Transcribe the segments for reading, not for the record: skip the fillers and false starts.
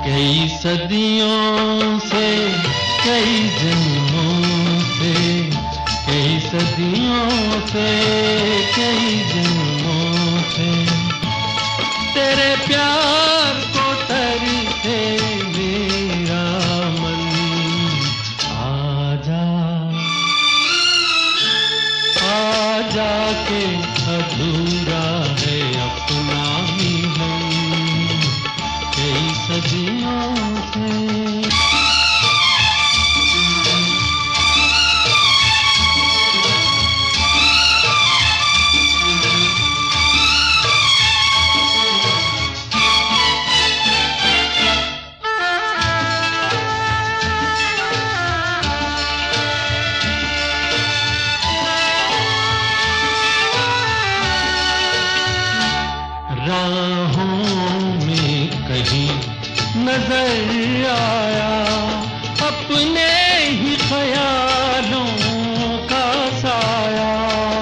कई सदियों से, कई जन्मों से, कई सदियों से, कई जन्मों से तेरे प्यार को तरसे मेरा मन। आजा, आजा के अधूरा है अपना मिलन कई सदियों से। राहों में कहीं नजर आया अपने ही ख्यालों का साया।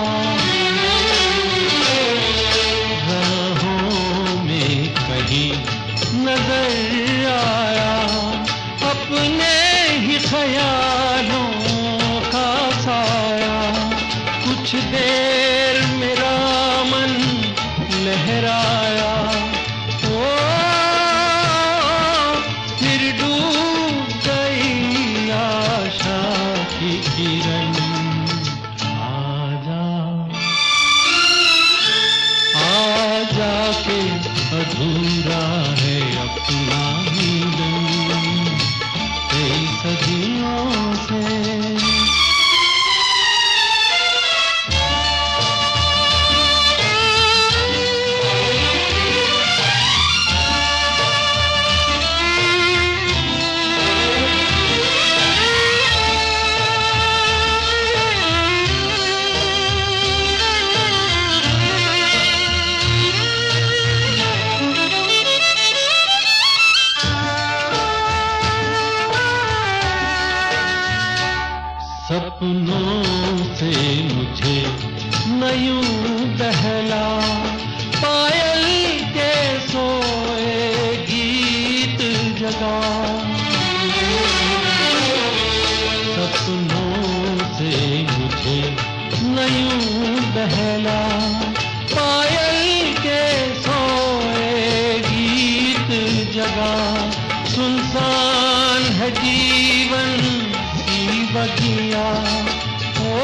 राहों में कहीं नजर आया अपने ही ख्यालों का साया। कुछ देर मेरा मन लहराया, ओ फिर डूब गई आशा की किरण। आजा, आजा के अधूरा है अपना मिलन कई सदियों से। सपनों से मुझे न यूं बहला, पायल के सोए गीत जगा। सपनों से मुझे न यूं बहला, पायल के सोए गीत जगा। सुनसान है जीवन की बगिया, ओ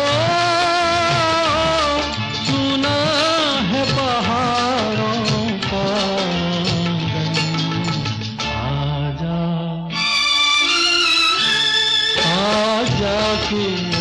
सुना है बहारों का आंगन। आजा, आजा के